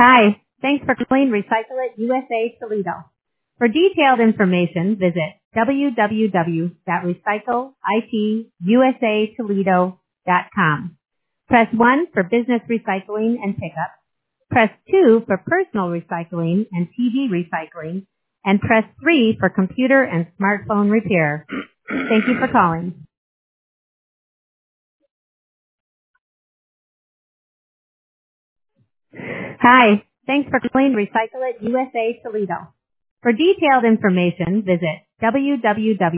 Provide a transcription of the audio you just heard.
Hi. Thanks for calling Recycle It USA Toledo. For detailed information, visit www.recycleitusatoledo.com. Press 1 for business recycling and pickup. Press 2 for personal recycling and TV recycling. And press 3 for computer and smartphone repair. Thank you for calling. Hi. Thanks for calling Recycle It USA Toledo. For detailed information, visit www